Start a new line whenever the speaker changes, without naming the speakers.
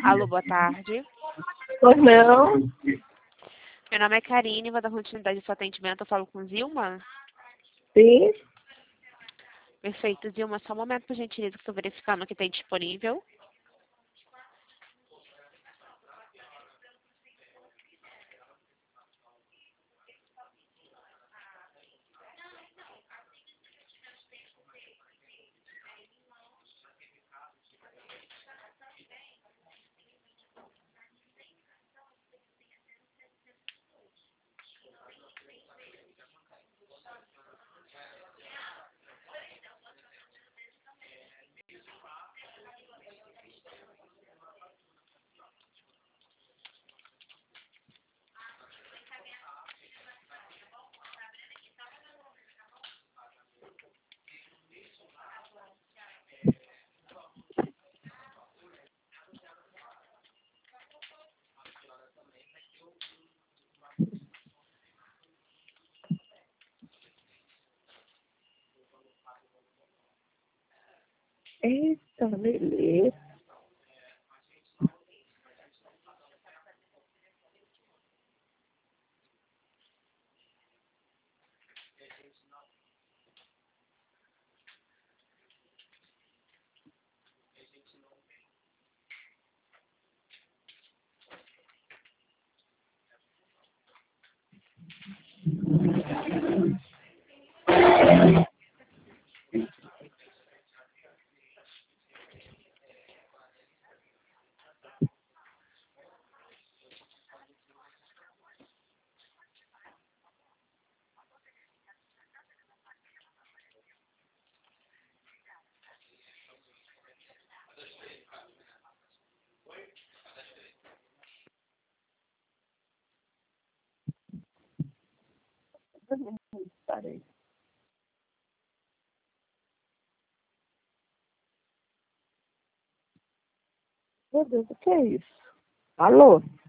Alô, boa tarde.
Pois não?
Meu nome é Karine, vou dar continuidade ao seu atendimento. Eu falo com Zilma?
Sim.
Perfeito, Zilma. Só um momento, por gentileza, que estou verificando o que tem disponível.
Eita, beleza. Parei. Meu Deus, o que é isso? Alô?